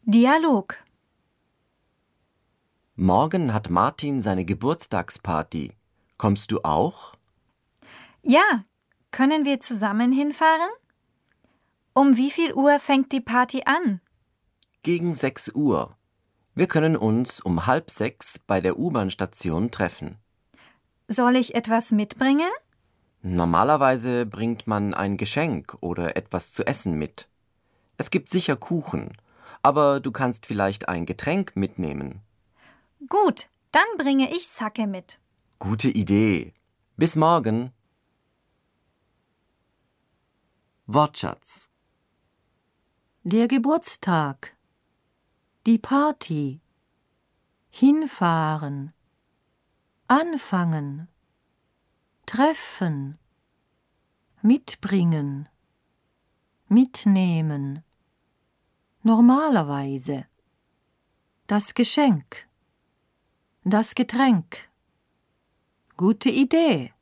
Dialog. Morgen hat Martin seine Geburtstagsparty. Kommst du auch? Ja, können wir zusammen hinfahren? Um wie viel Uhr fängt die Party an? Gegen 6 Uhr. Wir können uns um 5:30 bei der U-Bahn-Station treffen. Soll ich etwas mitbringen? Normalerweise bringt man ein Geschenk oder etwas zu essen mit. Es gibt sicher Kuchen, aber du kannst vielleicht ein Getränk mitnehmen. Gut, dann bringe ich Sake mit. Gute Idee. Bis morgen. Wortschatz. Der Geburtstag, die Party, hinfahren, anfangen, treffen, mitbringen, mitnehmen, normalerweise, das Geschenk, das Getränk, gute Idee.